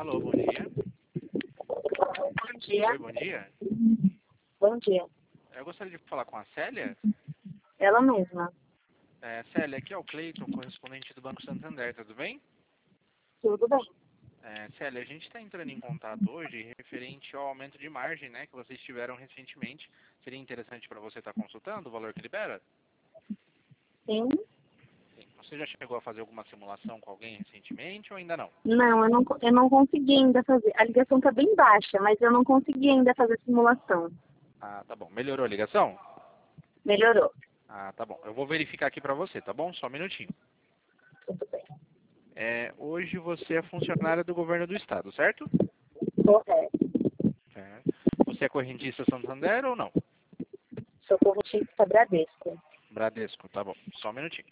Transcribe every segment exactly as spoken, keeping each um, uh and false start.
Alô, bom dia. Bom dia. Oi, bom dia. Bom dia. Eu gostaria de falar com a Célia. Ela mesma. É, Célia, aqui é o Cleiton, correspondente do Banco Santander, tudo bem? Tudo bem. É, Célia, a gente está entrando em contato hoje referente ao aumento de margem, né, que vocês tiveram recentemente. Seria interessante para você estar consultando o valor que libera? Sim? Sim. Você já chegou a fazer alguma simulação com alguém recentemente ou ainda não? Não, eu não, eu não consegui ainda fazer. A ligação está bem baixa, mas eu não consegui ainda fazer simulação. Ah, tá bom. Melhorou a ligação? Melhorou. Ah, tá bom. Eu vou verificar aqui para você, tá bom? Só um minutinho. Tudo bem. É, hoje você é funcionária do governo do estado, certo? Correto. É. Você é correntista Santander ou não? Sou correntista Bradesco. Bradesco, tá bom. Só um minutinho.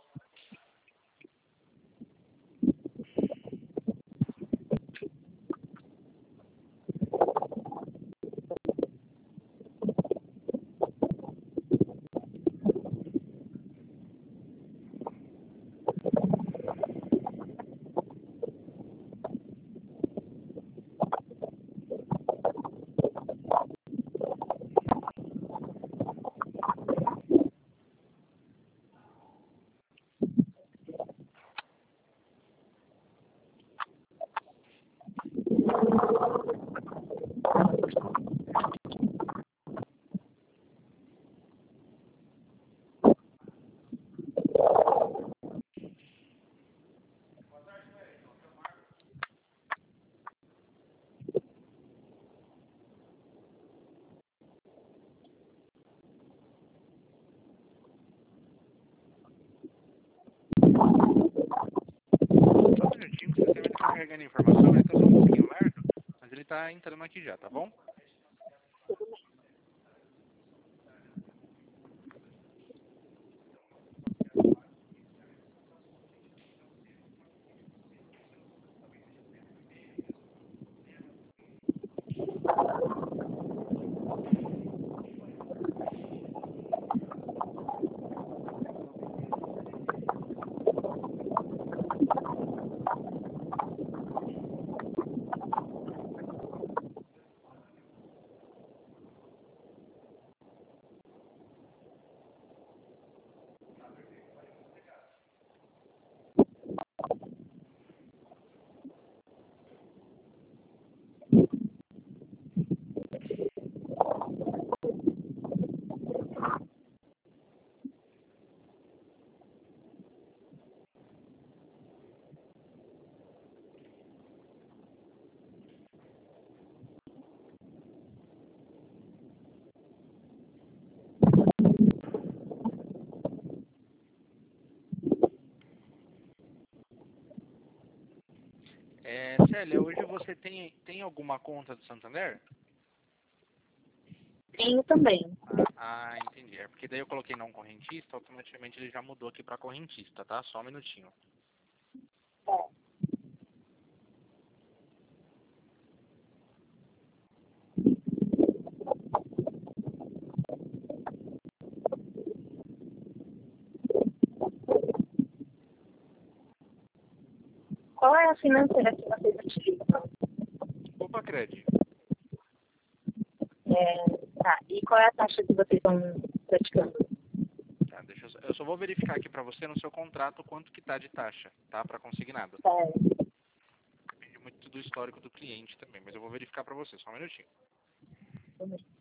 Só um minutinho que o sistema está carregando a informação, ele está só um pouquinho lerdo, mas ele está entrando aqui já, tá bom? É, Célia, hoje você tem, tem alguma conta do Santander? Tenho também. Ah, ah, entendi. É porque daí eu coloquei não correntista, automaticamente ele já mudou aqui para correntista, tá? Só um minutinho. Qual é a financeira que vocês utilizam? Opa, Cred. É, tá. E qual é a taxa que vocês estão praticando? Tá, deixa eu, só- eu só vou verificar aqui para você no seu contrato quanto que tá de taxa, tá? Para consignado. É, Depende muito do histórico do cliente também, mas eu vou verificar para você, só um minutinho. tudo bem.